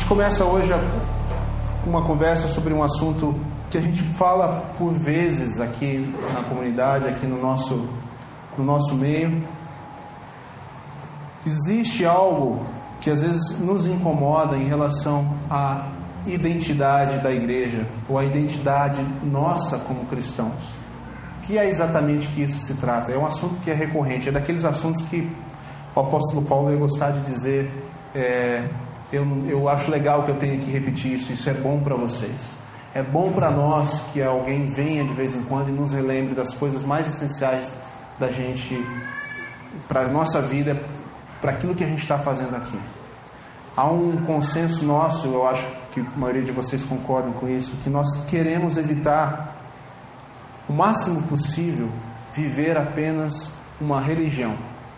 gente começa hoje uma conversa sobre um assunto que a gente fala por vezes aqui na comunidade, aqui no nosso meio. Existe algo que às vezes nos incomoda em relação à identidade da igreja, ou à identidade nossa como cristãos. O que é exatamente que isso se trata? É um assunto que é recorrente, é daqueles assuntos que o apóstolo Paulo ia gostar de dizer, eu acho legal que eu tenha que repetir isso é bom para vocês. É bom para nós que alguém venha de vez em quando e nos relembre das coisas mais essenciais da gente, para a nossa vida, para aquilo que a gente está fazendo aqui. Há um consenso nosso, eu acho que a maioria de vocês concordam com isso, que nós queremos evitar o máximo possível viver apenas uma religião,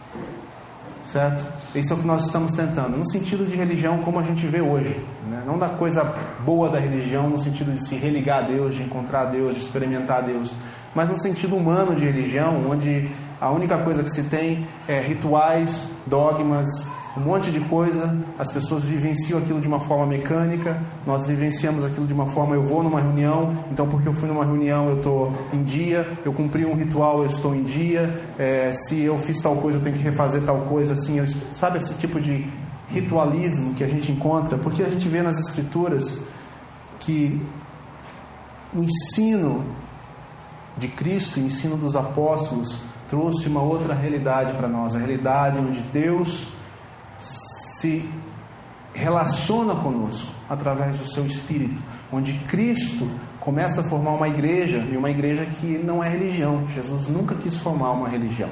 certo? Isso é o que nós estamos tentando, no sentido de religião como a gente vê hoje, né? Não da coisa boa da religião, no sentido de se religar a Deus, de encontrar Deus, de experimentar Deus, mas no sentido humano de religião, onde a única coisa que se tem é rituais, dogmas, um monte de coisa. As pessoas vivenciam aquilo de uma forma mecânica, nós vivenciamos aquilo de uma forma, eu vou numa reunião, então porque eu fui numa reunião eu estou em dia, eu cumpri um ritual, eu estou em dia, se eu fiz tal coisa eu tenho que refazer tal coisa, assim, sabe esse tipo de ritualismo que a gente encontra, porque a gente vê nas escrituras que o ensino de Cristo, o ensino dos apóstolos trouxe uma outra realidade para nós, a realidade onde Deus se relaciona conosco através do seu Espírito, onde Cristo começa a formar uma igreja, e uma igreja que não é religião. Jesus nunca quis formar uma religião,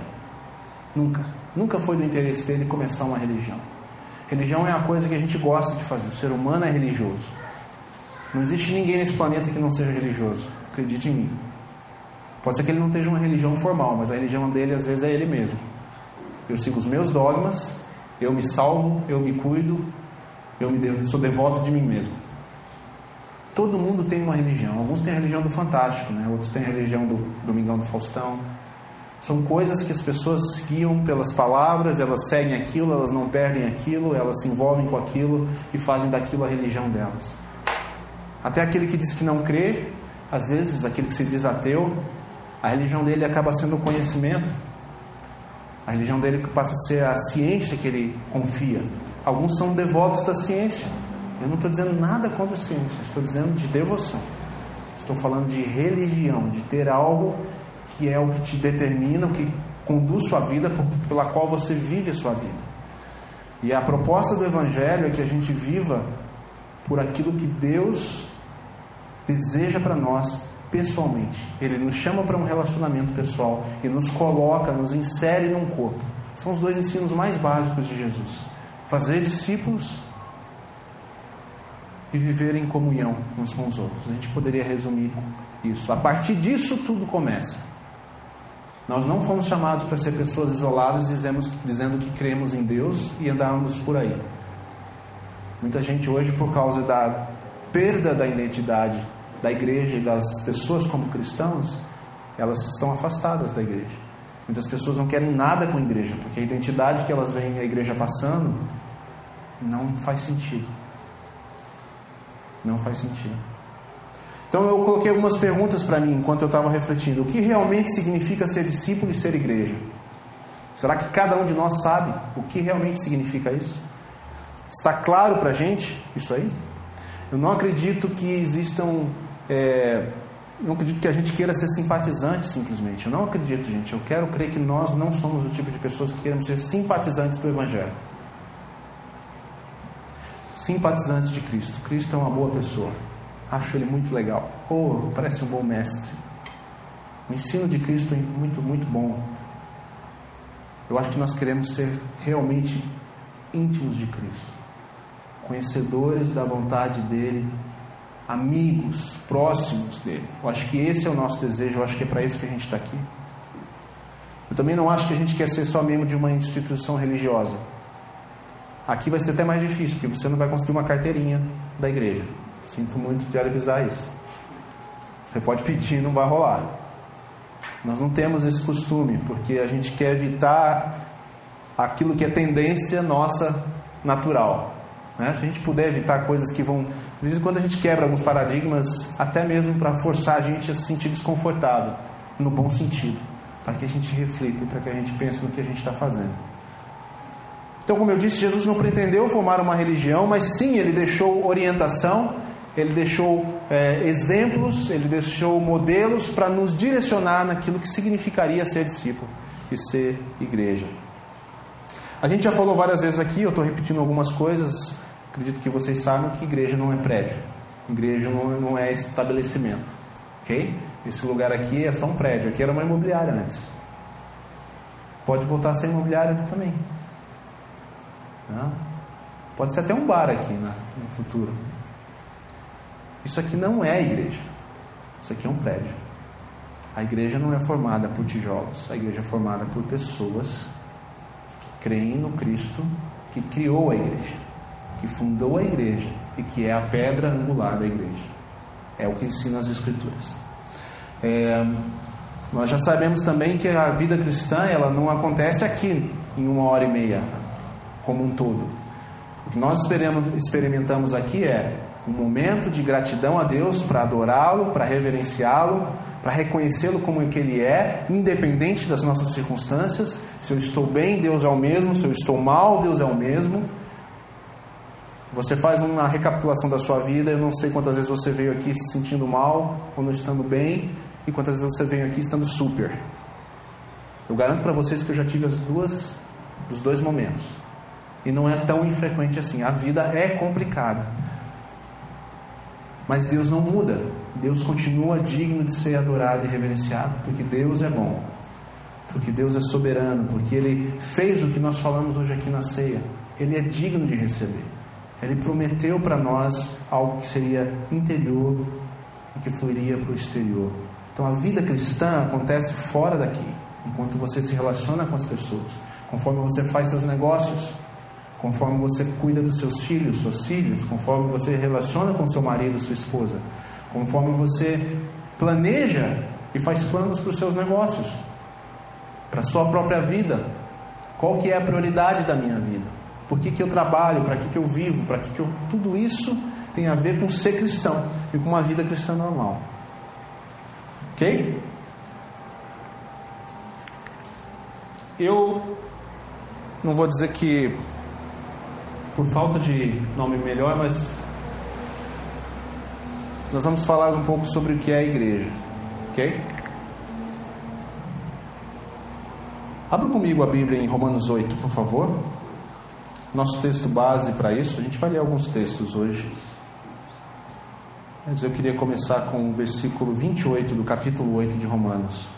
nunca foi do interesse dele começar uma religião. Religião é a coisa que a gente gosta de fazer, o ser humano é religioso. Não existe ninguém nesse planeta que não seja religioso, acredite em mim. Pode ser que ele não tenha uma religião formal, mas a religião dele às vezes é ele mesmo. Eu sigo os meus dogmas, eu me salvo, eu me cuido, sou devoto de mim mesmo. Todo mundo tem uma religião. Alguns têm a religião do Fantástico, né? Outros têm a religião do Domingão do Faustão. São coisas que as pessoas guiam pelas palavras, elas seguem aquilo, elas não perdem aquilo, elas se envolvem com aquilo e fazem daquilo a religião delas. Até aquele que diz que não crê, às vezes aquele que se diz ateu, a religião dele acaba sendo o conhecimento. A religião dele passa a ser a ciência que ele confia. Alguns são devotos da ciência. Eu não estou dizendo nada contra a ciência, estou dizendo de devoção. Estou falando de religião, de ter algo que é o que te determina, o que conduz sua vida, pela qual você vive a sua vida. E a proposta do Evangelho é que a gente viva por aquilo que Deus deseja para nós pessoalmente. Ele nos chama para um relacionamento pessoal e nos coloca, nos insere num corpo. São os dois ensinos mais básicos de Jesus: fazer discípulos e viver em comunhão uns com os outros. A gente poderia resumir isso. A partir disso tudo começa. Nós não fomos chamados para ser pessoas isoladas dizendo que cremos em Deus e andarmos por aí. Muita gente hoje, por causa da perda da identidade da igreja e das pessoas como cristãos, elas estão afastadas da igreja. Muitas pessoas não querem nada com a igreja, porque a identidade que elas veem a igreja passando não faz sentido. Não faz sentido. Então eu coloquei algumas perguntas para mim enquanto eu estava refletindo. O que realmente significa ser discípulo e ser igreja? Será que cada um de nós sabe o que realmente significa isso? Está claro para a gente isso aí? Eu não acredito que existam... não acredito que a gente queira ser simpatizante simplesmente. Eu não acredito, gente. Eu quero crer que nós não somos o tipo de pessoas que queremos ser simpatizantes do Evangelho. Simpatizantes de Cristo. Cristo é uma boa pessoa. Acho ele muito legal. Parece um bom mestre. O ensino de Cristo é muito, muito bom. Eu acho que nós queremos ser realmente íntimos de Cristo, conhecedores da vontade dele, amigos próximos dele. Eu acho que esse é o nosso desejo. Eu acho que é para isso que a gente está aqui. Eu também não acho que a gente quer ser só membro de uma instituição religiosa. Aqui vai ser até mais difícil, porque você não vai conseguir uma carteirinha da igreja. Sinto muito de avisar isso. Você pode pedir, não vai rolar. Nós não temos esse costume, porque a gente quer evitar aquilo que é tendência nossa natural. né? Se a gente puder evitar coisas que vão... De vez em quando a gente quebra alguns paradigmas, até mesmo para forçar a gente a se sentir desconfortável, no bom sentido, para que a gente reflita e para que a gente pense no que a gente está fazendo. Então, como eu disse, Jesus não pretendeu formar uma religião, mas sim, Ele deixou orientação, Ele deixou exemplos, Ele deixou modelos para nos direcionar naquilo que significaria ser discípulo e ser igreja. A gente já falou várias vezes aqui, eu estou repetindo algumas coisas, acredito que vocês sabem que igreja não é prédio, igreja não é estabelecimento, ok? Esse lugar aqui é só um prédio, aqui era uma imobiliária antes, pode voltar a ser imobiliária também, não? Pode ser até um bar aqui no futuro. Isso aqui não é igreja, isso aqui é um prédio. A igreja não é formada por tijolos, a igreja é formada por pessoas que creem no Cristo que criou a igreja, que fundou a igreja e que é a pedra angular da igreja. É o que ensina as Escrituras. Nós já sabemos também que a vida cristã ela não acontece aqui em 1h30 como um todo. O que nós experimentamos aqui é um momento de gratidão a Deus para adorá-lo, para reverenciá-lo, para reconhecê-lo como o que Ele é, independente das nossas circunstâncias. Se eu estou bem, Deus é o mesmo. Se eu estou mal, Deus é o mesmo. Você faz uma recapitulação da sua vida. Eu não sei quantas vezes você veio aqui se sentindo mal ou não estando bem, e quantas vezes você veio aqui estando super. Eu garanto para vocês que eu já tive os dois momentos. E não é tão infrequente assim. A vida é complicada. Mas Deus não muda. Deus continua digno de ser adorado e reverenciado, porque Deus é bom, porque Deus é soberano, porque Ele fez o que nós falamos hoje aqui na ceia. Ele é digno de receber. Ele prometeu para nós algo que seria interior e que fluiria para o exterior. Então a vida cristã acontece fora daqui, enquanto você se relaciona com as pessoas, conforme você faz seus negócios, conforme você cuida dos seus filhos, conforme você relaciona com seu marido, sua esposa, conforme você planeja e faz planos para os seus negócios, para a sua própria vida. Qual que é a prioridade da minha vida? Por que eu trabalho? Para que eu vivo? Tudo isso tem a ver com ser cristão e com uma vida cristã normal. Ok? Eu não vou dizer que por falta de nome melhor, mas nós vamos falar um pouco sobre o que é a igreja, ok? Abra comigo a Bíblia em Romanos 8, por favor. Nosso texto base para isso. A gente vai ler alguns textos hoje, mas eu queria começar com o versículo 28 do capítulo 8 de Romanos.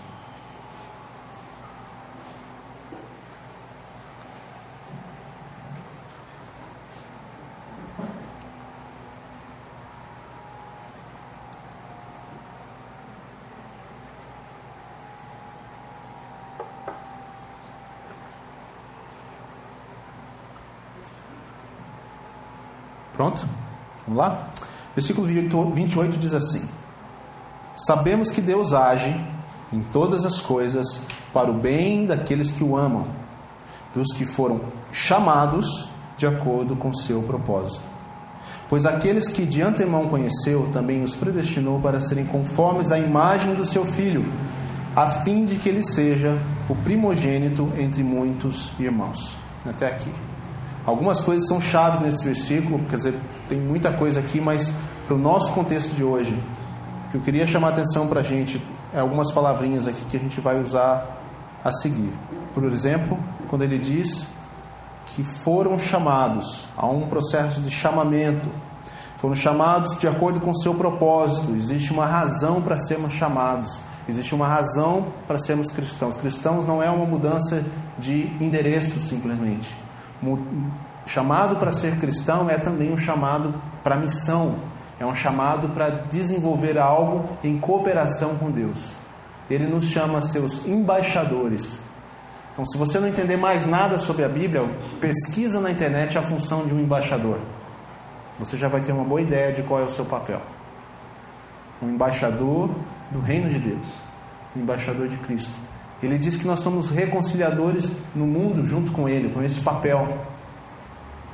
Pronto? Vamos lá? Versículo 28 diz assim: sabemos que Deus age em todas as coisas para o bem daqueles que o amam, dos que foram chamados de acordo com seu propósito. Pois aqueles que de antemão conheceu, também os predestinou para serem conformes à imagem do seu Filho, a fim de que ele seja o primogênito entre muitos irmãos. Até aqui. Algumas coisas são chaves nesse versículo, quer dizer, tem muita coisa aqui, mas para o nosso contexto de hoje, o que eu queria chamar a atenção para a gente é algumas palavrinhas aqui que a gente vai usar a seguir. Por exemplo, quando ele diz que foram chamados, há um processo de chamamento, foram chamados de acordo com o seu propósito, existe uma razão para sermos chamados, existe uma razão para sermos cristãos. Cristãos não é uma mudança de endereço simplesmente. Chamado para ser cristão é também um chamado para missão, é um chamado para desenvolver algo em cooperação com Deus. Ele nos chama seus embaixadores. Então, se você não entender mais nada sobre a Bíblia, pesquisa na internet a função de um embaixador. Você já vai ter uma boa ideia de qual é o seu papel. Um embaixador do reino de Deus, um embaixador de Cristo. Ele diz que nós somos reconciliadores no mundo junto com Ele, com esse papel.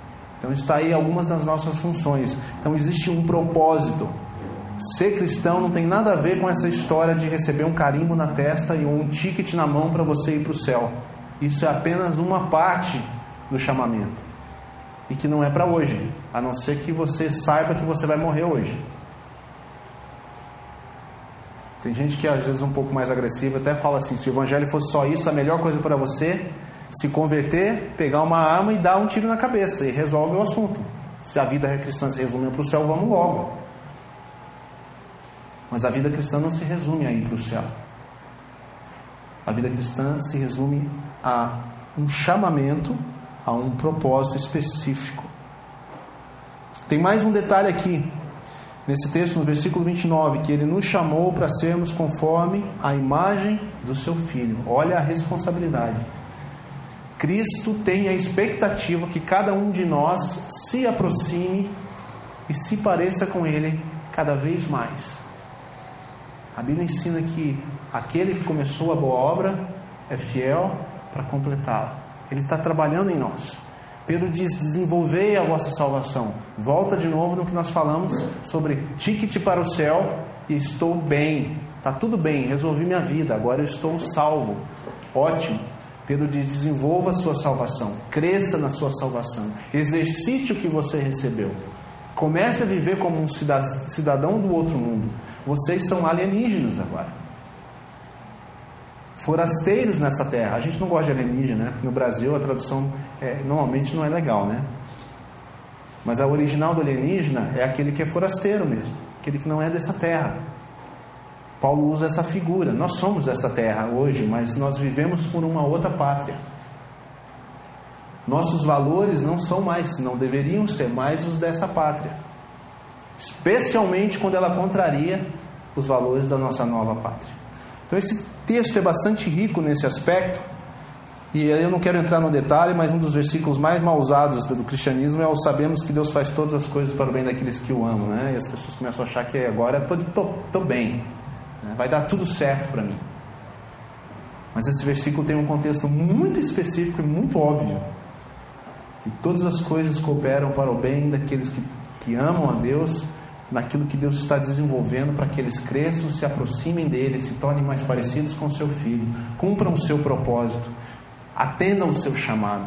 Então está aí algumas das nossas funções. Então existe um propósito. Ser cristão não tem nada a ver com essa história de receber um carimbo na testa e um ticket na mão para você ir para o céu. Isso é apenas uma parte do chamamento. E que não é para hoje, a não ser que você saiba que você vai morrer hoje. Tem gente que às vezes é um pouco mais agressiva, até fala assim: se o evangelho fosse só isso, a melhor coisa para você, se converter, pegar uma arma e dar um tiro na cabeça, e resolve o assunto. Se a vida cristã se resume para o céu, vamos logo. Mas a vida cristã não se resume a ir para o céu. A vida cristã se resume a um chamamento, a um propósito específico. Tem mais um detalhe aqui, nesse texto, no versículo 29, que Ele nos chamou para sermos conforme a imagem do Seu Filho. Olha a responsabilidade. Cristo tem a expectativa que cada um de nós se aproxime e se pareça com Ele cada vez mais. A Bíblia ensina que aquele que começou a boa obra é fiel para completá-la. Ele está trabalhando em nós. Pedro diz: desenvolvei a vossa salvação. Volta de novo no que nós falamos sobre ticket para o céu e estou bem. Está tudo bem, resolvi minha vida, agora eu estou salvo. Ótimo. Pedro diz: desenvolva a sua salvação, cresça na sua salvação, exercite o que você recebeu. Comece a viver como um cidadão do outro mundo. Vocês são alienígenas agora, forasteiros nessa terra. A gente não gosta de alienígena, né? Porque no Brasil a tradução normalmente não é legal, né? Mas a original do alienígena é aquele que é forasteiro mesmo, aquele que não é dessa terra. Paulo usa essa figura. Nós somos dessa terra hoje, mas nós vivemos por uma outra pátria. Nossos valores não deveriam ser mais os dessa pátria, especialmente quando ela contraria os valores da nossa nova pátria. Então esse texto é bastante rico nesse aspecto, e eu não quero entrar no detalhe, mas um dos versículos mais mal usados do cristianismo é o: sabemos que Deus faz todas as coisas para o bem daqueles que o amam, né? E as pessoas começam a achar que agora estou bem, né? Vai dar tudo certo para mim. Mas esse versículo tem um contexto muito específico e muito óbvio, que todas as coisas cooperam para o bem daqueles que amam a Deus, naquilo que Deus está desenvolvendo para que eles cresçam, se aproximem dele, se tornem mais parecidos com o seu Filho, cumpram o seu propósito, atendam o seu chamado.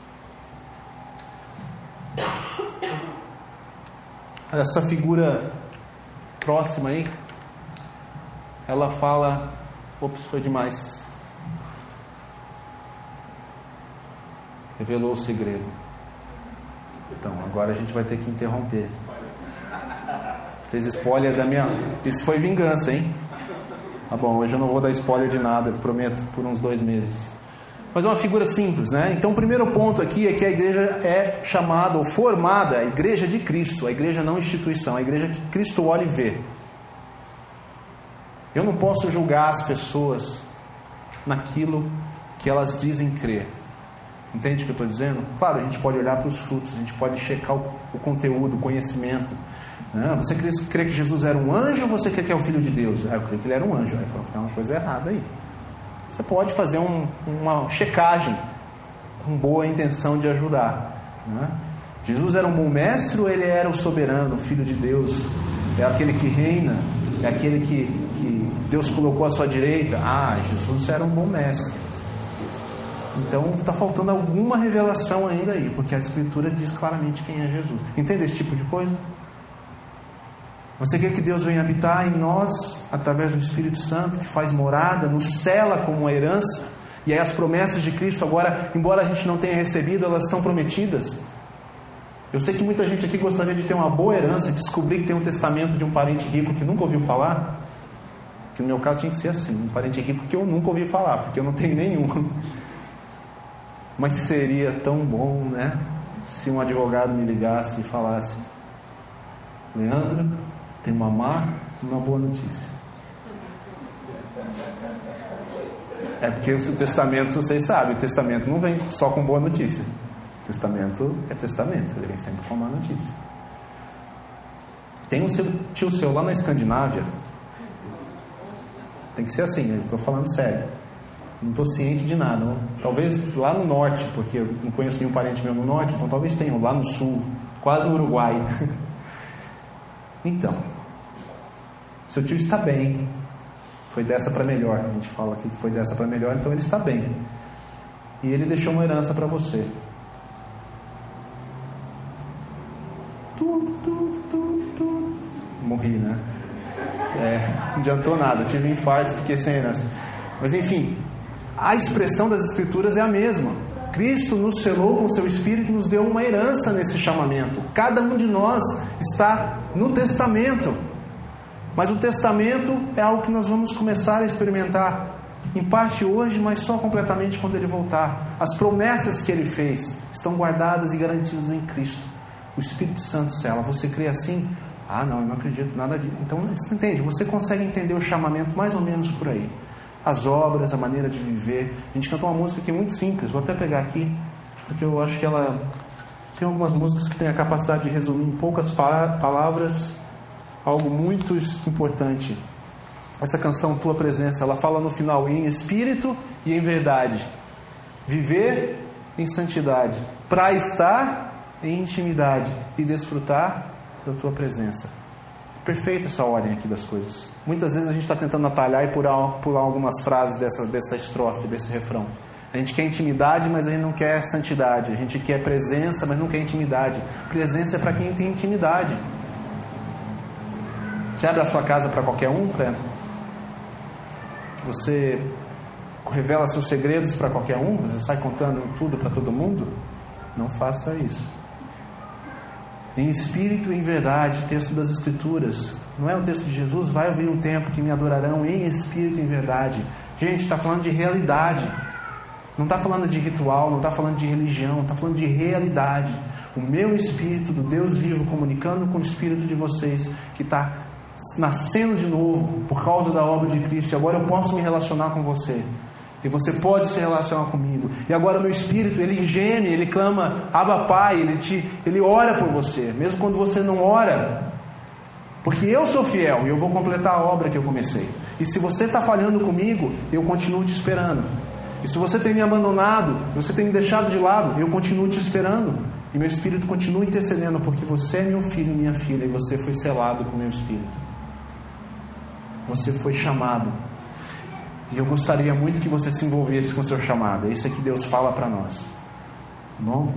Essa figura próxima aí, ela fala... Ops, foi demais. Revelou o segredo. Então, agora a gente vai ter que interromper. Fez spoiler da minha... Isso foi vingança, hein? Tá bom, hoje eu não vou dar spoiler de nada, eu prometo, por uns 2 meses. Mas é uma figura simples, né? Então o primeiro ponto aqui é que a igreja é chamada ou formada, a igreja de Cristo, a igreja não instituição, a igreja que Cristo olha e vê. Eu não posso julgar as pessoas naquilo que elas dizem crer. Entende o que eu estou dizendo? Claro, a gente pode olhar para os frutos, a gente pode checar o conteúdo, o conhecimento. Você crê que Jesus era um anjo ou você crê que é o Filho de Deus? Eu creio que ele era um anjo. Aí falou que tem uma coisa errada aí. Você pode fazer uma checagem com boa intenção de ajudar, né? Jesus era um bom mestre ou ele era o soberano, o Filho de Deus? É aquele que reina? É aquele que Deus colocou à sua direita? Jesus era um bom mestre. Então está faltando alguma revelação ainda aí, porque a Escritura diz claramente quem é Jesus. Entende esse tipo de coisa? Você quer que Deus venha habitar em nós através do Espírito Santo, que faz morada, nos sela como uma herança, e aí as promessas de Cristo agora, embora a gente não tenha recebido, elas estão prometidas. Eu sei que muita gente aqui gostaria de ter uma boa herança e descobrir que tem um testamento de um parente rico que nunca ouviu falar. Que no meu caso tinha que ser assim, um parente rico que eu nunca ouvi falar, porque eu não tenho nenhum. Mas seria tão bom, né? Se um advogado me ligasse e falasse: Leandro, tem uma má e uma boa notícia. É porque o testamento, vocês sabem, o testamento não vem só com boa notícia. O testamento é testamento, ele vem sempre com má notícia. Tem um tio seu lá na Escandinávia. Tem que ser assim, eu estou falando sério. Não estou ciente de nada. Não. Talvez lá no norte, porque eu não conheço nenhum parente meu no norte, então talvez tenham lá no sul, quase no Uruguai. Então, seu tio está bem. Foi dessa para melhor. A gente fala que foi dessa para melhor, então ele está bem. E ele deixou uma herança para você. Morri, né? Não adiantou nada. Tive um infarto, fiquei sem herança. Mas enfim, a expressão das Escrituras é a mesma. Cristo nos selou com o seu Espírito e nos deu uma herança nesse chamamento. Cada um de nós está no testamento. Mas o testamento é algo que nós vamos começar a experimentar, em parte hoje, mas só completamente quando Ele voltar. As promessas que Ele fez estão guardadas e garantidas em Cristo. O Espírito Santo sela. Você crê assim? Ah, não, eu não acredito nada disso. Então, você entende? Você consegue entender o chamamento mais ou menos por aí. As obras, a maneira de viver. A gente cantou uma música aqui muito simples. Vou até pegar aqui, porque eu acho que ela tem algumas músicas que têm a capacidade de resumir em poucas palavras algo muito importante. Essa canção, Tua Presença, ela fala no final: em espírito e em verdade, viver em santidade, para estar em intimidade e desfrutar da Tua presença. Perfeita essa ordem aqui das coisas. Muitas vezes a gente está tentando atalhar e pular algumas frases dessa estrofe, desse refrão. A gente quer intimidade, mas a gente não quer santidade. A gente quer presença, mas não quer intimidade. Presença é para quem tem intimidade. Você abre a sua casa para qualquer um? Você revela seus segredos para qualquer um? Você sai contando tudo para todo mundo? Não faça isso. Em espírito e em verdade, texto das Escrituras. Não é o texto de Jesus? Vai haver um tempo que me adorarão em espírito e em verdade. Gente, está falando de realidade. Não está falando de ritual, não está falando de religião, está falando de realidade. O meu espírito do Deus vivo comunicando com o espírito de vocês, que está nascendo de novo por causa da obra de Cristo. E agora eu posso me relacionar com você. E você pode se relacionar comigo. E agora o meu espírito, ele geme, ele clama, Abba Pai, ele ora por você, mesmo quando você não ora. Porque eu sou fiel e eu vou completar a obra que eu comecei. E se você está falhando comigo, eu continuo te esperando. E se você tem me abandonado, você tem me deixado de lado, eu continuo te esperando. E meu espírito continua intercedendo, porque você é meu filho e minha filha, e você foi selado com o meu espírito. Você foi chamado. E eu gostaria muito que você se envolvesse com o seu chamado. É isso que Deus fala para nós. Tá bom?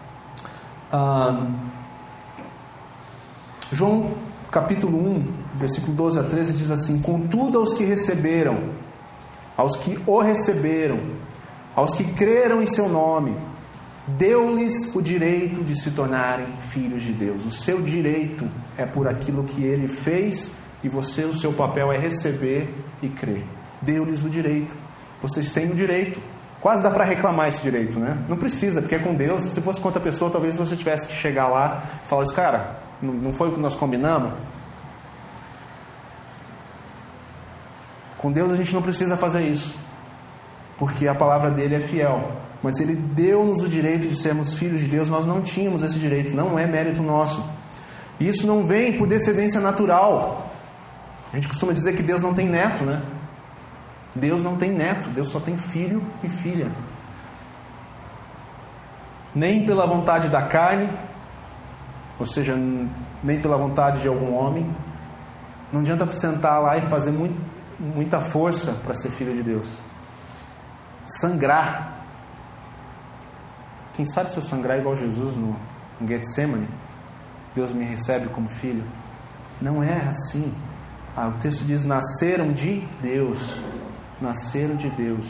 João capítulo 1, versículo 12 a 13 diz assim: contudo aos que receberam, aos que o receberam, aos que creram em seu nome, deu-lhes o direito de se tornarem filhos de Deus. O seu direito é por aquilo que Ele fez, e você, o seu papel é receber e crer. Deu-lhes o direito. Vocês têm o direito. Quase dá para reclamar esse direito, né? Não precisa, porque é com Deus. Se fosse com outra pessoa, talvez você tivesse que chegar lá e falar isso: cara, não foi o que nós combinamos? Com Deus a gente não precisa fazer isso, porque a palavra dele é fiel. Mas Ele deu-nos o direito de sermos filhos de Deus. Nós não tínhamos esse direito, não é mérito nosso. E isso não vem por descendência natural. A gente costuma dizer que Deus não tem neto, né? Deus não tem neto, Deus só tem filho e filha. Nem pela vontade da carne, ou seja, nem pela vontade de algum homem. Não adianta sentar lá e fazer muita força para ser filho de Deus. Sangrar. Quem sabe se eu sangrar igual Jesus no Getsemane, Deus me recebe como filho? Não é assim. O texto diz: nasceram de Deus. Nasceram de Deus.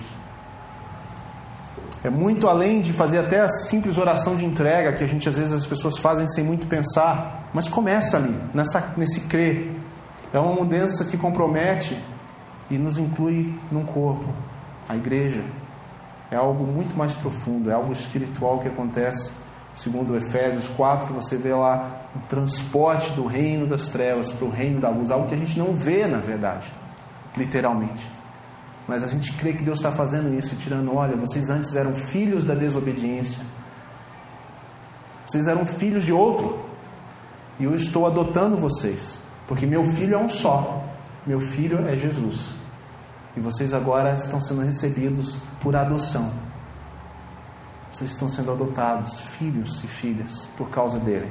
É muito além de fazer até a simples oração de entrega, que às vezes as pessoas fazem sem muito pensar. Mas começa ali, nesse crer. É uma mudança que compromete e nos inclui num corpo, a igreja. É algo muito mais profundo, é algo espiritual que acontece. Segundo Efésios 4, você vê lá o transporte do reino das trevas para o reino da luz, algo que a gente não vê, na verdade, literalmente. Mas a gente crê que Deus está fazendo isso, tirando: olha, vocês antes eram filhos da desobediência, vocês eram filhos de outro, e eu estou adotando vocês, porque meu filho é um só, meu filho é Jesus. E vocês agora estão sendo recebidos por adoção. Vocês estão sendo adotados, filhos e filhas, por causa dele.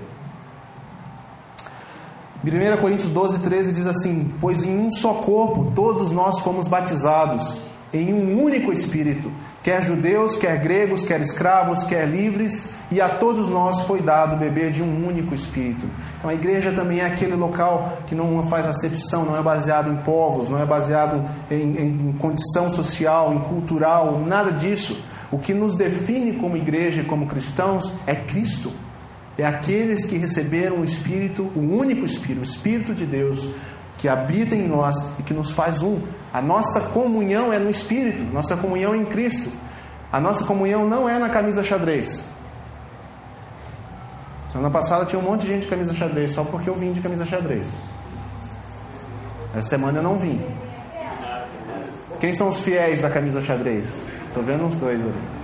1 Coríntios 12, 13 diz assim: pois em um só corpo todos nós fomos batizados, em um único Espírito, quer judeus, quer gregos, quer escravos, quer livres, e a todos nós foi dado beber de um único Espírito. Então a igreja também é aquele local que não faz acepção, não é baseado em povos, não é baseado em condição social, em cultural, nada disso. O que nos define como igreja e como cristãos é Cristo. É aqueles que receberam o Espírito, o único Espírito, o Espírito de Deus, que habita em nós e que nos faz um. A nossa comunhão é no Espírito, nossa comunhão é em Cristo. A nossa comunhão não é na camisa xadrez. Semana passada tinha um monte de gente de camisa xadrez, só porque eu vim de camisa xadrez. Essa semana eu não vim. Quem são os fiéis da camisa xadrez? Estou vendo uns dois ali.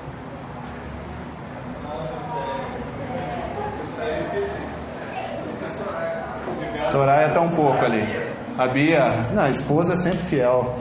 Soraya está um pouco ali. A Bia, não, a esposa é sempre fiel.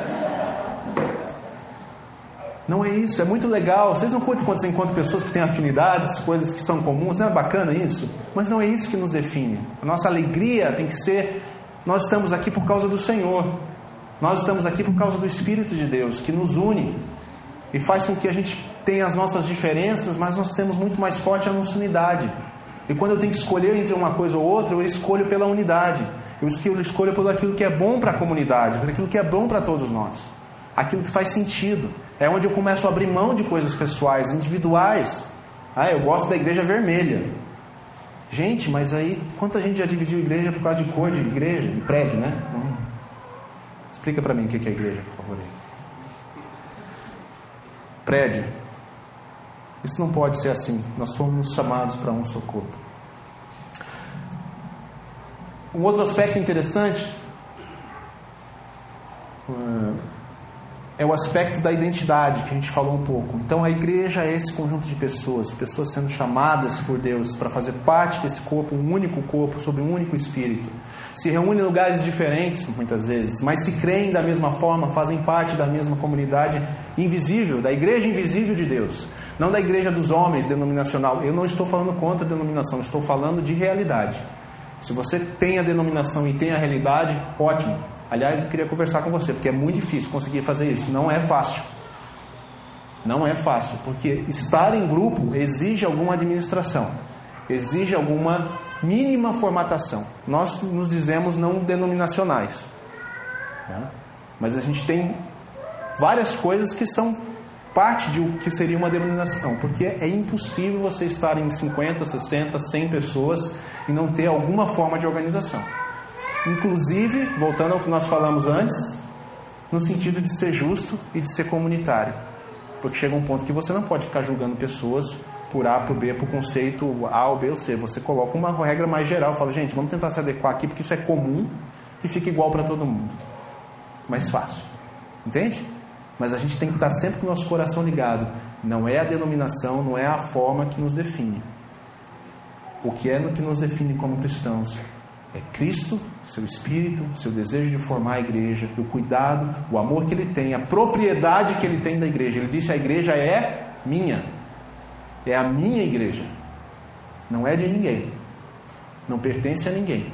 Não é isso, é muito legal. Vocês não curtem quando você encontra pessoas que têm afinidades, coisas que são comuns, não é bacana isso? Mas não é isso que nos define. A nossa alegria tem que ser: nós estamos aqui por causa do Senhor. Nós estamos aqui por causa do Espírito de Deus, que nos une e faz com que a gente tenha as nossas diferenças, mas nós temos muito mais forte a nossa unidade. E quando eu tenho que escolher entre uma coisa ou outra, eu escolho pela unidade. Eu escolho por aquilo que é bom para a comunidade, por aquilo que é bom para todos nós. Aquilo que faz sentido. É onde eu começo a abrir mão de coisas pessoais, individuais. Ah, eu gosto da igreja vermelha. Gente, mas aí, quanta gente já dividiu igreja por causa de cor de igreja, de prédio, né? Explica para mim o que é igreja, por favor. Prédio. Isso não pode ser assim. Nós fomos chamados para um só corpo. Um outro aspecto interessante é o aspecto da identidade, que a gente falou um pouco. Então a igreja é esse conjunto de pessoas sendo chamadas por Deus para fazer parte desse corpo, um único corpo, sob um único Espírito. Se reúnem em lugares diferentes, muitas vezes, mas se creem da mesma forma, fazem parte da mesma comunidade invisível, da igreja invisível de Deus. Não da igreja dos homens, denominacional. Eu não estou falando contra a denominação, estou falando de realidade. Se você tem a denominação e tem a realidade, ótimo. Aliás, eu queria conversar com você, porque é muito difícil conseguir fazer isso. Não é fácil. Não é fácil, porque estar em grupo exige alguma administração, exige alguma mínima formatação. Nós nos dizemos não denominacionais, né? Mas a gente tem várias coisas que são parte de o que seria uma denominação, porque é impossível você estar em 50, 60, 100 pessoas e não ter alguma forma de organização. Inclusive, voltando ao que nós falamos antes, no sentido de ser justo e de ser comunitário. Porque chega um ponto que você não pode ficar julgando pessoas por A, por B, por conceito A ou B ou C. Você coloca uma regra mais geral, fala: gente, vamos tentar se adequar aqui, porque isso é comum e fica igual para todo mundo. Mais fácil. Entende? Mas a gente tem que estar sempre com o nosso coração ligado. Não é a denominação, não é a forma que nos define. O que é no que nos define como cristãos é Cristo, seu Espírito, seu desejo de formar a igreja, o cuidado, o amor que Ele tem, a propriedade que Ele tem da igreja. Ele disse: a igreja é minha. É a minha igreja. Não é de ninguém. Não pertence a ninguém.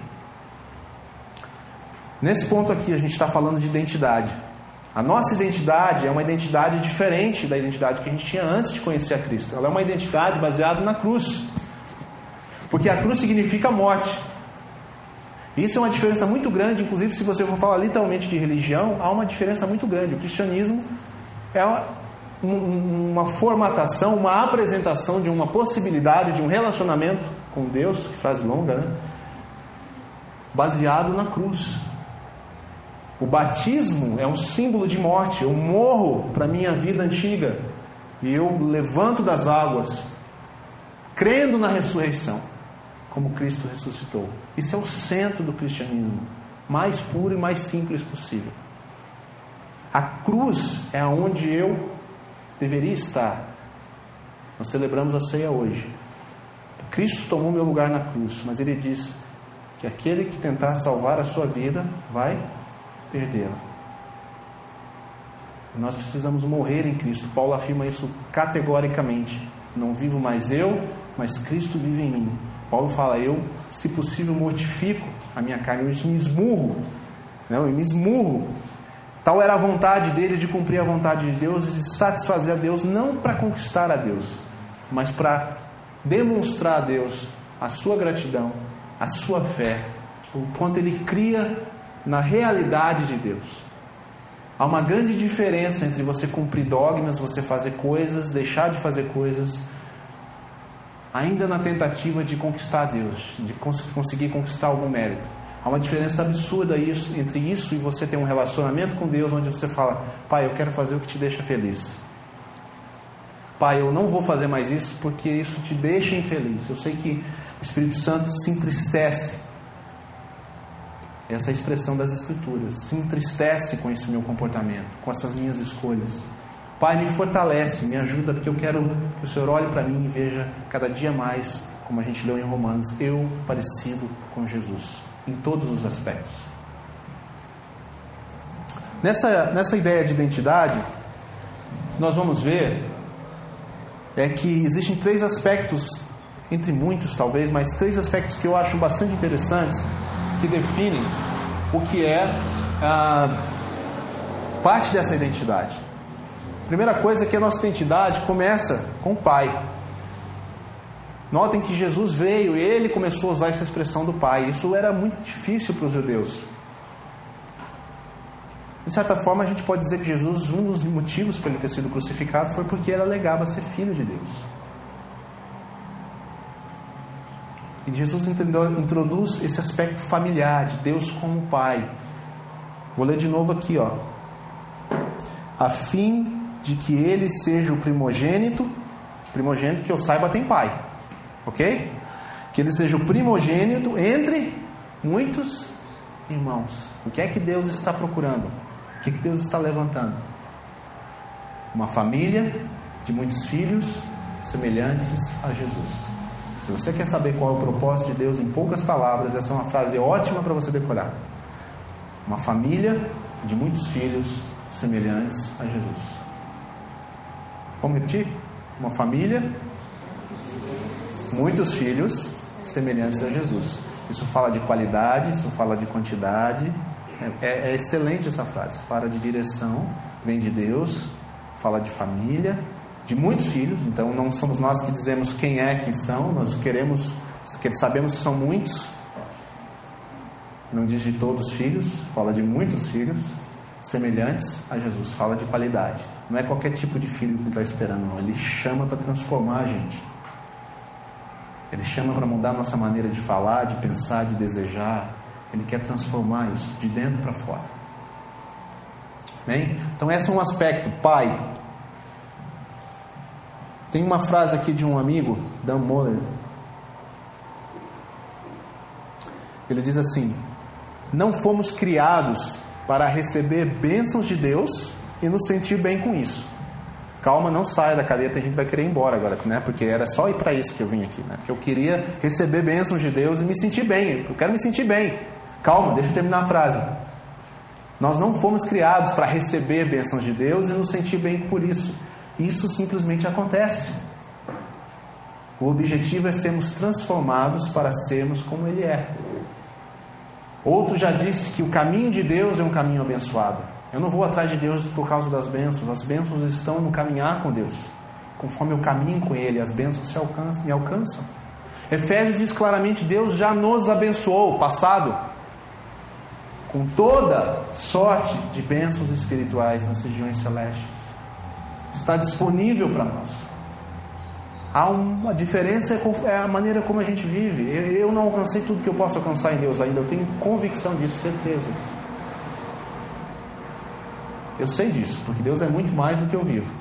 Nesse ponto aqui a gente está falando de identidade. A nossa identidade é uma identidade diferente da identidade que a gente tinha antes de conhecer a Cristo. Ela é uma identidade baseada na cruz. Porque a cruz significa morte. Isso é uma diferença muito grande. Inclusive, se você for falar literalmente de religião, há uma diferença muito grande. O cristianismo é uma formatação, uma apresentação de uma possibilidade de um relacionamento com Deus, que frase longa, né? Baseado na cruz. O batismo é um símbolo de morte. Eu morro para a minha vida antiga e eu levanto das águas, crendo na ressurreição, como Cristo ressuscitou. Isso é o centro do cristianismo, mais puro e mais simples possível. A cruz é onde eu deveria estar. Nós celebramos a ceia hoje. Cristo tomou meu lugar na cruz, mas Ele diz que aquele que tentar salvar a sua vida vai perdê-la. Nós precisamos morrer em Cristo. Paulo afirma isso categoricamente. Não vivo mais eu, mas Cristo vive em mim. Paulo fala, eu, se possível, mortifico a minha carne, eu me esmurro. Eu me esmurro. Tal era a vontade dele de cumprir a vontade de Deus e de satisfazer a Deus, não para conquistar a Deus, mas para demonstrar a Deus a sua gratidão, a sua fé, o quanto ele cria na realidade de Deus. Há uma grande diferença entre você cumprir dogmas, você fazer coisas, deixar de fazer coisas, ainda na tentativa de conquistar a Deus, de conseguir conquistar algum mérito. Há uma diferença absurda entre isso e você ter um relacionamento com Deus onde você fala, Pai, eu quero fazer o que te deixa feliz. Pai, eu não vou fazer mais isso porque isso te deixa infeliz. Eu sei que o Espírito Santo se entristece. Essa é a expressão das Escrituras. Se entristece com esse meu comportamento, com essas minhas escolhas. Pai, me fortalece, me ajuda, porque eu quero que o Senhor olhe para mim e veja cada dia mais, como a gente leu em Romanos, eu parecido com Jesus, em todos os aspectos. Nessa ideia de identidade, nós vamos ver que existem 3 aspectos, entre muitos talvez, mas 3 aspectos que eu acho bastante interessantes, que definem o que é parte dessa identidade. A primeira coisa é que a nossa identidade começa com o Pai. Notem que Jesus veio e ele começou a usar essa expressão do Pai. Isso era muito difícil para os judeus. De certa forma, a gente pode dizer que Jesus, um dos motivos para ele ter sido crucificado foi porque ele alegava ser filho de Deus. E Jesus introduz esse aspecto familiar de Deus como Pai. Vou ler de novo aqui, ó. A fim de que ele seja o primogênito que eu saiba tem pai, ok? Que ele seja o primogênito entre muitos irmãos. O que é que Deus está procurando? O que é que Deus está levantando? Uma família de muitos filhos semelhantes a Jesus. Se você quer saber qual é o propósito de Deus em poucas palavras, essa é uma frase ótima para você decorar. Uma família de muitos filhos semelhantes a Jesus. Vamos repetir? Uma família, muitos filhos semelhantes a Jesus. Isso fala de qualidade, isso fala de quantidade. É excelente essa frase. Fala de direção, vem de Deus. Fala de família, de muitos filhos. Então não somos nós que dizemos quem são. Nós sabemos que são muitos. Não diz de todos os filhos, fala de muitos filhos semelhantes a Jesus. Fala de qualidade. Não é qualquer tipo de filho que ele está esperando, não. Ele chama para transformar a gente. Ele chama para mudar a nossa maneira de falar, de pensar, de desejar. Ele quer transformar isso de dentro para fora. Bem? Então esse é um aspecto, Pai. Tem uma frase aqui de um amigo, Dan Moller. Ele diz assim: não fomos criados para receber bênçãos de Deus e nos sentir bem com isso. Calma, não saia da cadeia, a gente vai querer ir embora agora, né? Porque era só ir para isso que eu vim aqui, né? Porque eu queria receber bênçãos de Deus e me sentir bem. Eu quero me sentir bem. Calma, deixa eu terminar a frase. Nós não fomos criados para receber bênçãos de Deus e nos sentir bem por isso. Isso simplesmente acontece. O objetivo é sermos transformados para sermos como Ele é. Outro já disse que o caminho de Deus é um caminho abençoado. Eu não vou atrás de Deus por causa das bênçãos. As bênçãos estão no caminhar com Deus. Conforme eu caminho com Ele, as bênçãos me alcançam. Efésios diz claramente: Deus já nos abençoou, passado, com toda sorte de bênçãos espirituais nas regiões celestes. Está disponível para nós. Há uma diferença, é a maneira como a gente vive. Eu não alcancei tudo que eu posso alcançar em Deus ainda. Eu tenho convicção disso, certeza. Eu sei disso, porque Deus é muito mais do que eu vivo.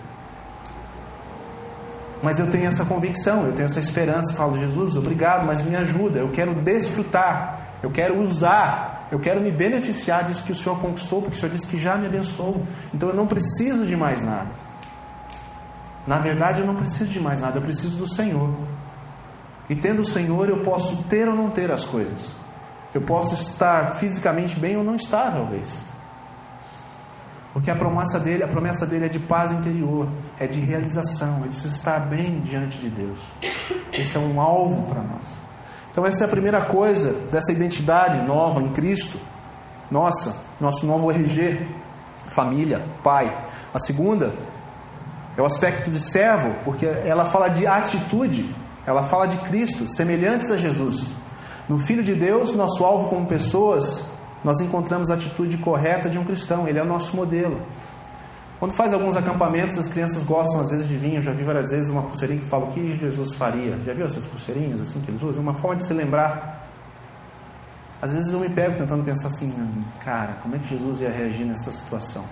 Mas eu tenho essa convicção, eu tenho essa esperança. Falo: Jesus, obrigado, mas me ajuda. Eu quero desfrutar, eu quero usar, eu quero me beneficiar disso que o Senhor conquistou, porque o Senhor disse que já me abençoou. Então eu não preciso de mais nada. Na verdade, eu não preciso de mais nada, eu preciso do Senhor. E tendo o Senhor, eu posso ter ou não ter as coisas. Eu posso estar fisicamente bem ou não estar, talvez. Porque a promessa dele é de paz interior, é de realização, é de se estar bem diante de Deus. Esse é um alvo para nós. Então essa é a primeira coisa dessa identidade nova em Cristo. Nosso novo RG, família, pai. A segunda é o aspecto de servo, porque ela fala de atitude, ela fala de Cristo, semelhantes a Jesus. No Filho de Deus, nosso alvo como pessoas, nós encontramos a atitude correta de um cristão. Ele é o nosso modelo. Quando faz alguns acampamentos, as crianças gostam às vezes de vir. Eu já vi várias vezes uma pulseirinha que fala o que Jesus faria. Já viu essas pulseirinhas assim que eles usam? Uma forma de se lembrar. Às vezes eu me pego tentando pensar assim, cara, como é que Jesus ia reagir nessa situação?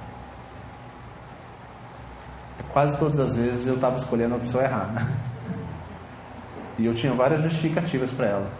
Quase todas as vezes eu estava escolhendo a opção errada. E eu tinha várias justificativas para ela.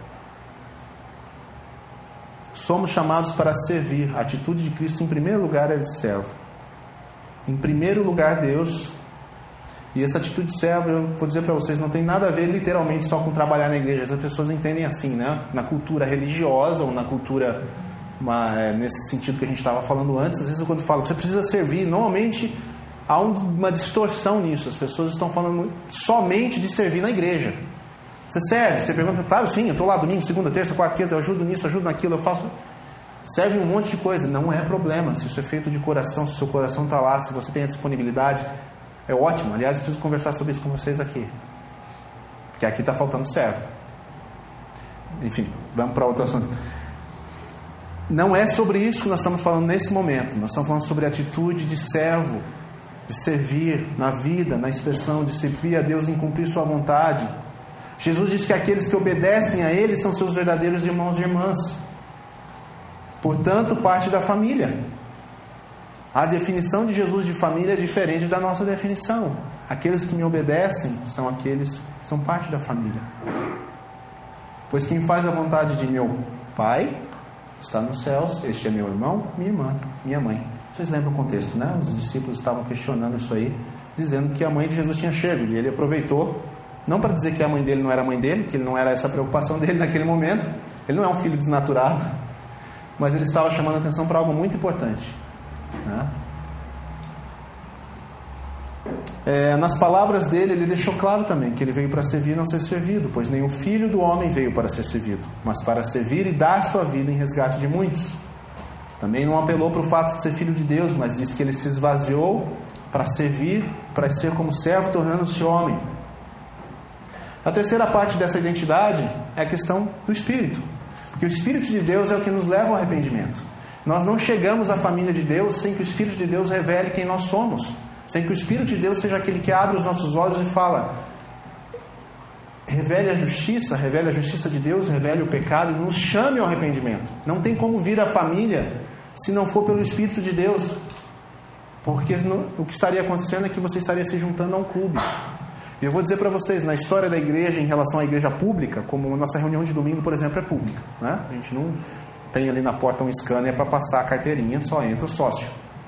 Somos chamados para servir. A atitude de Cristo, em primeiro lugar, é de servo. Em primeiro lugar, Deus. E essa atitude de servo, eu vou dizer para vocês, não tem nada a ver literalmente só com trabalhar na igreja. As pessoas entendem assim, né? Na cultura religiosa ou na cultura, nesse sentido que a gente estava falando antes. Às vezes quando eu falo que você precisa servir, normalmente há uma distorção nisso. As pessoas estão falando somente de servir na igreja. Você serve, você pergunta, tá, sim, eu estou lá domingo, segunda, terça, quarta, quinta, eu ajudo nisso, ajudo naquilo, eu faço. Serve um monte de coisa, não é problema. Se isso é feito de coração, se o seu coração está lá, se você tem a disponibilidade, é ótimo. Aliás, eu preciso conversar sobre isso com vocês aqui, porque aqui está faltando servo. Enfim, vamos para outro assunto. Não é sobre isso que nós estamos falando nesse momento. Nós estamos falando sobre a atitude de servo, de servir na vida, na expressão, de servir a Deus em cumprir sua vontade. Jesus diz que aqueles que obedecem a Ele são seus verdadeiros irmãos e irmãs. Portanto, parte da família. A definição de Jesus de família é diferente da nossa definição. Aqueles que me obedecem são aqueles que são parte da família. Pois quem faz a vontade de meu Pai está nos céus. Este é meu irmão, minha irmã, minha mãe. Vocês lembram o contexto, né? Os discípulos estavam questionando isso aí, dizendo que a mãe de Jesus tinha chego. E ele aproveitou, não para dizer que a mãe dele não era mãe dele, que ele não era essa preocupação dele naquele momento. Ele não é um filho desnaturado, mas ele estava chamando a atenção para algo muito importante, né? Nas palavras dele, ele deixou claro também que ele veio para servir e não ser servido, pois nem o Filho do Homem veio para ser servido, mas para servir e dar sua vida em resgate de muitos. Também não apelou para o fato de ser filho de Deus, mas disse que ele se esvaziou para servir, para ser como servo, tornando-se homem. A terceira parte dessa identidade é a questão do Espírito, porque o Espírito de Deus é o que nos leva ao arrependimento. Nós não chegamos à família de Deus sem que o Espírito de Deus revele quem nós somos, sem que o Espírito de Deus seja aquele que abre os nossos olhos e fala, revele a justiça de Deus, revele o pecado e nos chame ao arrependimento. Não tem como vir à família se não for pelo Espírito de Deus, porque o que estaria acontecendo é que você estaria se juntando a um clube. E eu vou dizer para vocês, na história da igreja, em relação à igreja pública, como a nossa reunião de domingo, por exemplo, é pública, né? A gente não tem ali na porta um scanner para passar a carteirinha, só entra o sócio.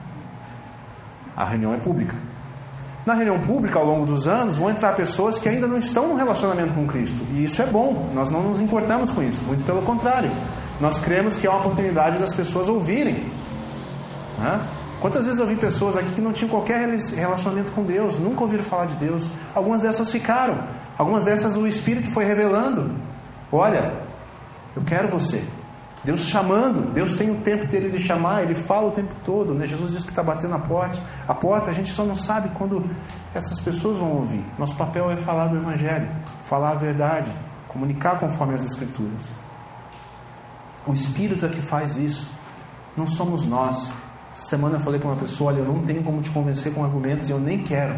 A reunião é pública. Na reunião pública, ao longo dos anos, vão entrar pessoas que ainda não estão no relacionamento com Cristo. E isso é bom, nós não nos importamos com isso, muito pelo contrário. Nós cremos que é uma oportunidade das pessoas ouvirem, né? Quantas vezes eu vi pessoas aqui que não tinham qualquer relacionamento com Deus, nunca ouviram falar de Deus. Algumas dessas ficaram, algumas dessas o Espírito foi revelando. Olha, eu quero você. Deus chamando, Deus tem o tempo dele de chamar, Ele fala o tempo todo, né? Jesus diz que está batendo a porta, a gente só não sabe quando essas pessoas vão ouvir. Nosso papel é falar do Evangelho, falar a verdade, comunicar conforme as Escrituras. O Espírito é que faz isso, não somos nós. Essa semana eu falei para uma pessoa, olha, eu não tenho como te convencer com argumentos e eu nem quero.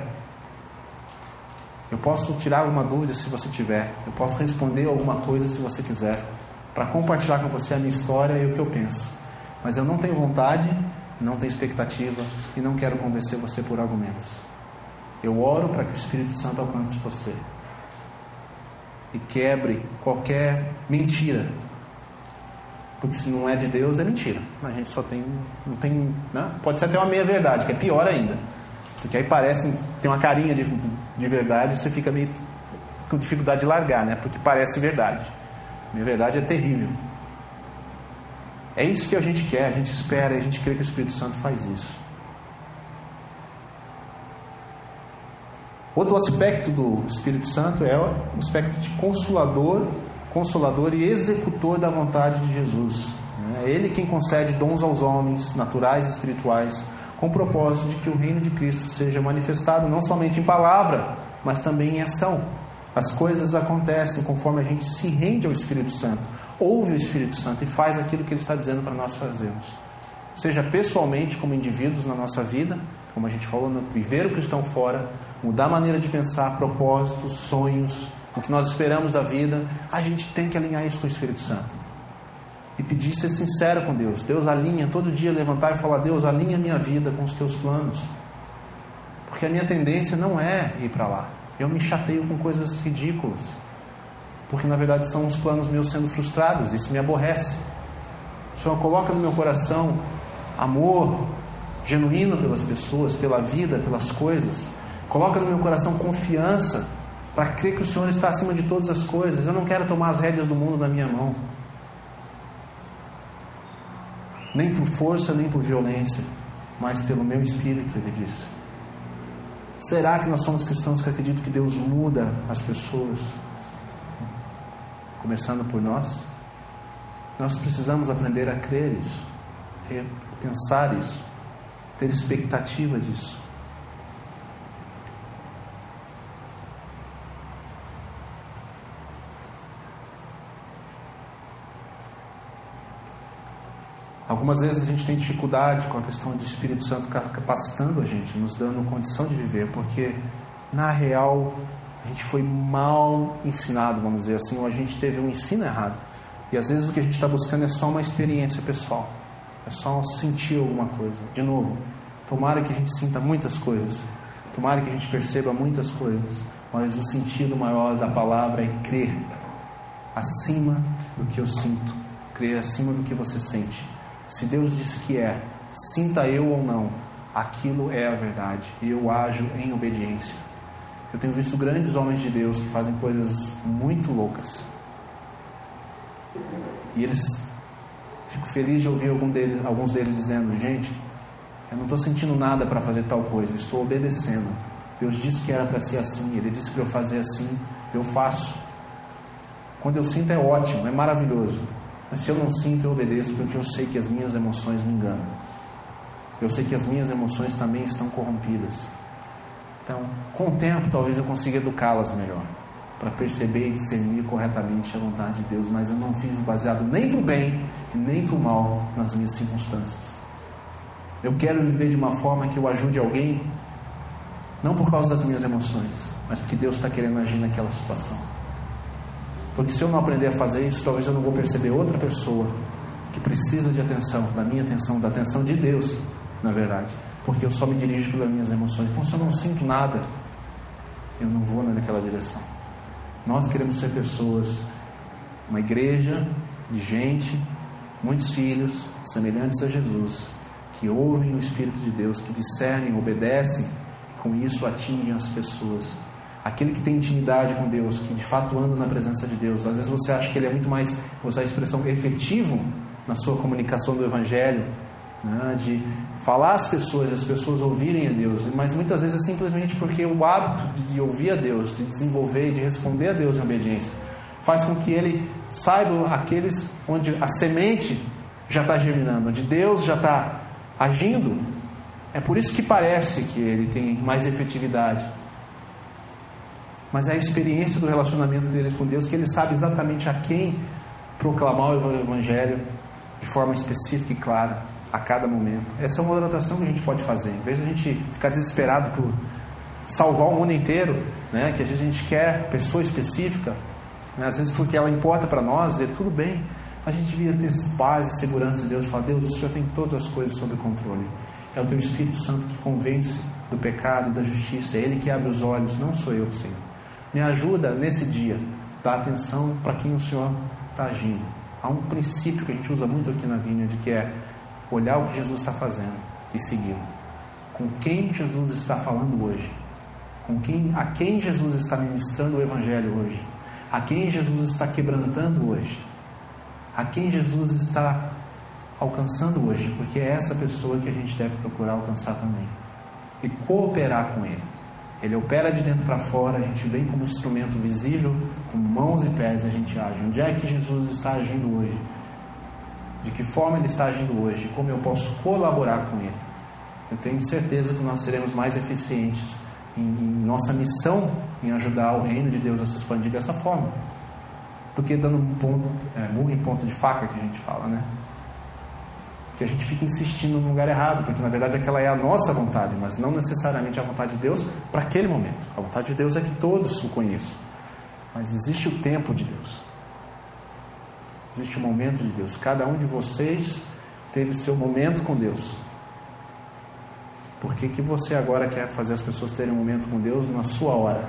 Eu posso tirar alguma dúvida se você tiver, eu posso responder alguma coisa se você quiser, para compartilhar com você a minha história e o que eu penso. Mas eu não tenho vontade, não tenho expectativa e não quero convencer você por argumentos. Eu oro para que o Espírito Santo alcance você e quebre qualquer mentira. Porque se não é de Deus, é mentira. A gente só não tem, né? Pode ser até uma meia-verdade, que é pior ainda. Porque aí parece, tem uma carinha de verdade e você fica meio com dificuldade de largar, né? Porque parece verdade. Meia-verdade é terrível. É isso que a gente quer, a gente espera e a gente crê que o Espírito Santo faz isso. Outro aspecto do Espírito Santo é o aspecto de consolador e executor da vontade de Jesus. É Ele quem concede dons aos homens, naturais e espirituais, com o propósito de que o reino de Cristo seja manifestado não somente em palavra, mas também em ação. As coisas acontecem conforme a gente se rende ao Espírito Santo, ouve o Espírito Santo e faz aquilo que Ele está dizendo para nós fazermos. Seja pessoalmente, como indivíduos na nossa vida, como a gente falou, no viver o cristão fora, mudar a maneira de pensar, propósitos, sonhos, o que nós esperamos da vida, a gente tem que alinhar isso com o Espírito Santo. E pedir ser sincero com Deus. Deus alinha, todo dia levantar e falar: Deus, alinha a minha vida com os teus planos. Porque a minha tendência não é ir para lá. Eu me chateio com coisas ridículas. Porque na verdade são os planos meus sendo frustrados. Isso me aborrece. O Senhor coloca no meu coração amor genuíno pelas pessoas, pela vida, pelas coisas. Coloca no meu coração confiança para crer que o Senhor está acima de todas as coisas. Eu não quero tomar as rédeas do mundo na minha mão, nem por força, nem por violência, mas pelo meu espírito, Ele disse. Será que nós somos cristãos que acreditam que Deus muda as pessoas? Começando por nós. Nós precisamos aprender a crer isso, pensar isso, ter expectativa disso. Algumas vezes a gente tem dificuldade com a questão do Espírito Santo capacitando a gente, nos dando condição de viver, porque na real a gente foi mal ensinado, vamos dizer assim, ou a gente teve um ensino errado. E às vezes o que a gente está buscando é só uma experiência pessoal, é só sentir alguma coisa. De novo, tomara que a gente sinta muitas coisas, tomara que a gente perceba muitas coisas, mas o sentido maior da palavra é crer acima do que eu sinto, crer acima do que você sente. Se Deus disse que é, sinta eu ou não, aquilo é a verdade, e eu ajo em obediência. Eu tenho visto grandes homens de Deus que fazem coisas muito loucas, e eles, fico feliz de ouvir alguns deles dizendo: gente, eu não estou sentindo nada para fazer tal coisa, eu estou obedecendo. Deus disse que era para ser assim, Ele disse para eu fazer assim, eu faço. Quando eu sinto é ótimo, é maravilhoso. Mas se eu não sinto, eu obedeço, porque eu sei que as minhas emoções me enganam. Eu sei que as minhas emoções também estão corrompidas. Então, com o tempo, talvez eu consiga educá-las melhor, para perceber e discernir corretamente a vontade de Deus. Mas eu não vivo baseado nem para o bem e nem para o mal nas minhas circunstâncias. Eu quero viver de uma forma que eu ajude alguém, não por causa das minhas emoções, mas porque Deus está querendo agir naquela situação. Porque se eu não aprender a fazer isso, talvez eu não vou perceber outra pessoa que precisa de atenção, da minha atenção, da atenção de Deus, na verdade. Porque eu só me dirijo pelas minhas emoções. Então, se eu não sinto nada, eu não vou naquela direção. Nós queremos ser pessoas, uma igreja de gente, muitos filhos, semelhantes a Jesus, que ouvem o Espírito de Deus, que discernem, obedecem, e com isso atingem as pessoas. Aquele que tem intimidade com Deus, que de fato anda na presença de Deus. Às vezes você acha que ele é muito mais, vou usar a expressão, efetivo na sua comunicação do Evangelho, né? De falar às pessoas, as pessoas ouvirem a Deus. Mas muitas vezes é simplesmente porque o hábito de ouvir a Deus, de desenvolver e de responder a Deus em obediência, faz com que ele saiba aqueles onde a semente já está germinando, onde Deus já está agindo. É por isso que parece que ele tem mais efetividade. Mas é a experiência do relacionamento deles com Deus, que ele sabe exatamente a quem proclamar o Evangelho de forma específica e clara a cada momento. Essa é uma oração que a gente pode fazer. Em vez de a gente ficar desesperado por salvar o mundo inteiro, né, que às vezes a gente quer pessoa específica, né, às vezes porque ela importa para nós, dizer tudo bem, a gente devia ter paz e segurança em Deus e falar: Deus, o Senhor tem todas as coisas sob controle. É o Teu Espírito Santo que convence do pecado e da justiça. É Ele que abre os olhos, não sou eu, Senhor. Me ajuda nesse dia, dá atenção para quem o Senhor está agindo. Há um princípio que a gente usa muito aqui na Vineyard, que é olhar o que Jesus está fazendo e segui-lo. Com quem Jesus está falando hoje? A quem Jesus está ministrando o Evangelho hoje? A quem Jesus está quebrantando hoje? A quem Jesus está alcançando hoje? Porque é essa pessoa que a gente deve procurar alcançar também. E cooperar com Ele. Ele opera de dentro para fora, a gente vem como instrumento visível, com mãos e pés a gente age. Onde é que Jesus está agindo hoje? De que forma Ele está agindo hoje? Como eu posso colaborar com Ele? Eu tenho certeza que nós seremos mais eficientes em nossa missão em ajudar o reino de Deus a se expandir dessa forma, do que dando murro em ponta de faca, que a gente fala, né? Que a gente fica insistindo no lugar errado, porque na verdade aquela é a nossa vontade, mas não necessariamente a vontade de Deus para aquele momento. A vontade de Deus é que todos o conheçam, mas existe o tempo de Deus, existe o momento de Deus. Cada um de vocês teve seu momento com Deus. Por que você agora quer fazer as pessoas terem um momento com Deus na sua hora?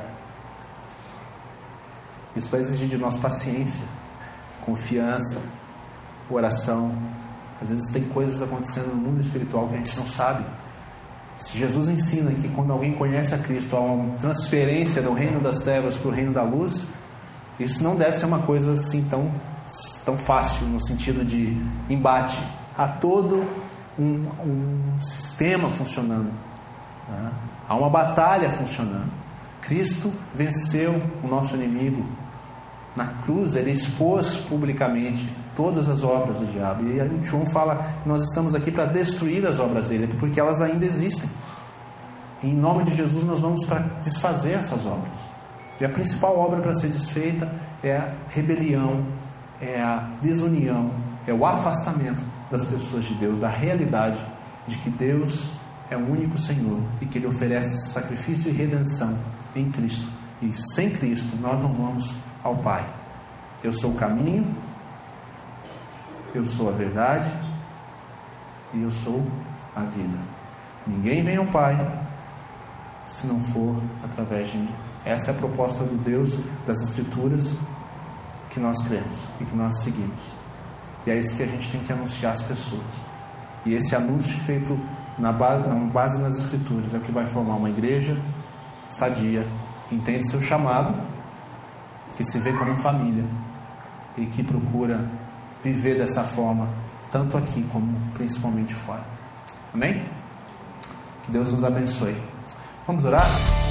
Isso vai exigir de nós paciência, confiança, oração. Às vezes tem coisas acontecendo no mundo espiritual que a gente não sabe. Se Jesus ensina que quando alguém conhece a Cristo há uma transferência do reino das trevas para o reino da luz, isso não deve ser uma coisa assim tão fácil, no sentido de embate. Há todo um sistema funcionando, né? Há uma batalha funcionando. Cristo venceu o nosso inimigo na cruz. Ele expôs publicamente todas as obras do diabo, e João fala que nós estamos aqui para destruir as obras dele, porque elas ainda existem. Em nome de Jesus nós vamos para desfazer essas obras, e a principal obra para ser desfeita é a rebelião, é a desunião, é o afastamento das pessoas de Deus, da realidade de que Deus é o único Senhor e que Ele oferece sacrifício e redenção em Cristo, e sem Cristo nós não vamos ao Pai. Eu sou o caminho, eu sou a verdade e eu sou a vida. Ninguém vem ao Pai se não for através de mim. Essa é a proposta do Deus das Escrituras que nós cremos e que nós seguimos. E é isso que a gente tem que anunciar às pessoas. E esse anúncio feito na base nas Escrituras é o que vai formar uma igreja sadia, que entende seu chamado, que se vê como família e que procura viver dessa forma, tanto aqui como principalmente fora. Amém? Que Deus nos abençoe. Vamos orar?